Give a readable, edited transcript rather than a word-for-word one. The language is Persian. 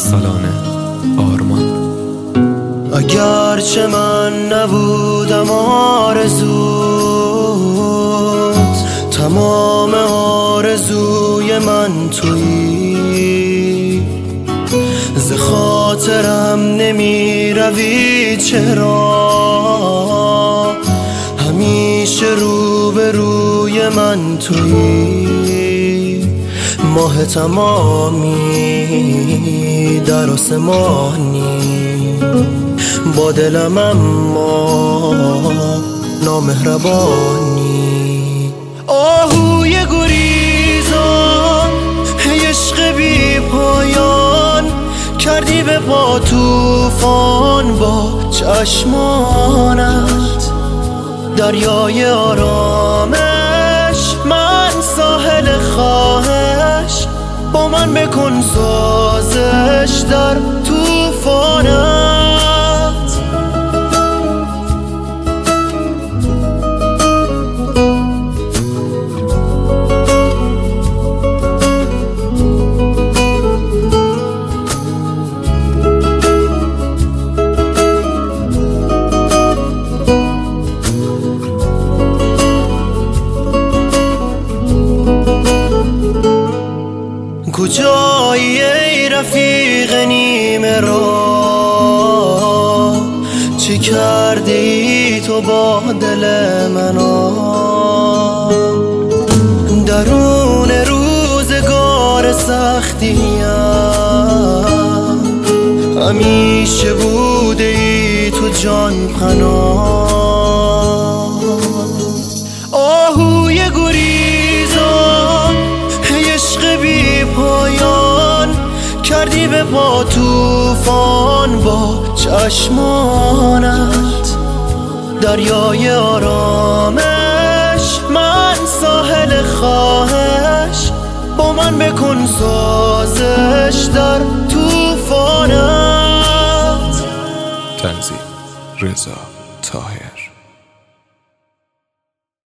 ارسلان آرمان. اگرچه من نبودم آرزوت، تمام آرزوی من تویی. ز خاطرم نمی روی چرا، همیشه روبروی من تویی. ماه تمامی در آسمانی، با دلم اما نامهربانی. آهوی گریزان عشق بی پایان، کردی به پا طوفان با چشمانت. دریای آرامش، من ساحل خواهش، با من بکن سازش در طوفانت. کجایی ای رفیق نیمه راه، چه کرده ای تو با دل من؟ درون روزگار سختیم، همیشه بوده ای تو جان پناه. آهوی گریزان عشق بی پایان، کردی به پا طوفان با چشمانت. دریای آرامش، من ساحل خواهش، با من بکن سازش در طوفانت. تنظیم رضا طاهر.